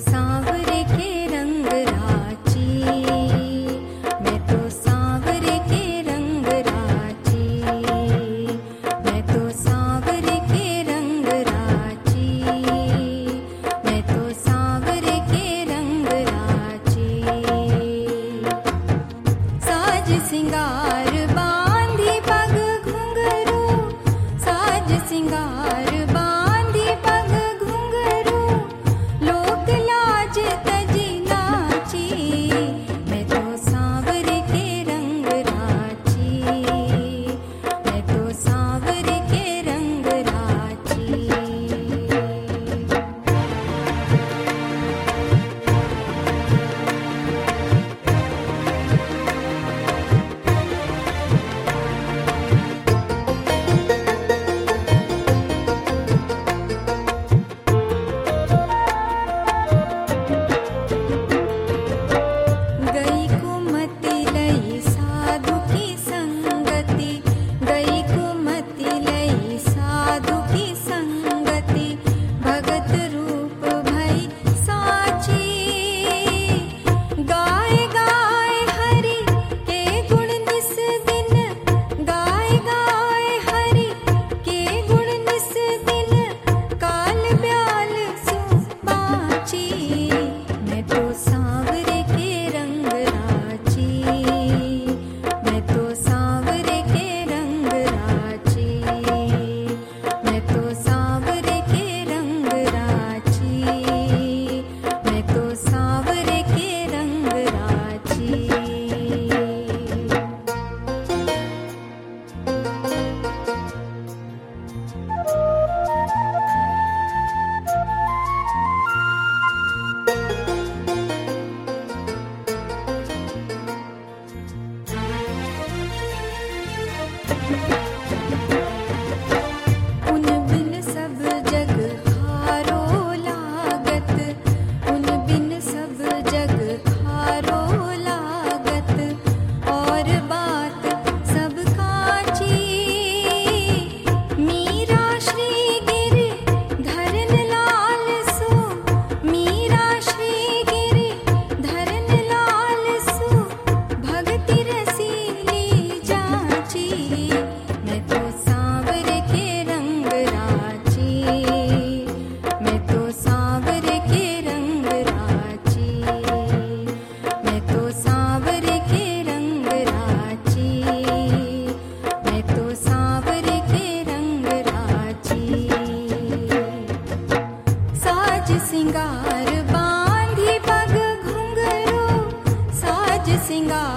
सांवरे के रंग राची, मैं तो सांवरे के रंग राची, मैं तो सांवरे के रंग राची, मैं तो सांवरे के रंग राची। साज सिंगार बांधी पग घुंघरू, साज सिंगार बांधी पग घुंघरू, लोक लाज तजी नाची, मैं तो सांवरे के रंग राची, मैं तो सांवरे के रंग राची। गई कुमति लई साधु की संगति, गई कुमति लई साधु की संगति, भगत रूप भई साची, गाय गाय हरि के गुण निस दिन, गाय गाय हरि के गुण निस दिन, काल ब्याल सु बाची, मैं तो सांवरे के रंग राची, मैं तो सांवरे के रंग राची, मैं तो सांवरे के रंग राची, मैं तो सांवरे के रंग राची। उन बिन सब जग हारो लागत, उन बिन सब जग हारो लागत, और बात सब काची, मीरा श्री गिरि धरन लाल सो, मीरा श्री गिरि धरन लाल सो, भगति रसीली जाची, मैं तो सांवरे के रंग राची, मैं तो सांवरे के रंग राची, मैं तो सांवरे के रंग राची, मैं तो सांवरे के रंग राची। साज सिंगार बांधी पग घुंघरू, साज सिंगार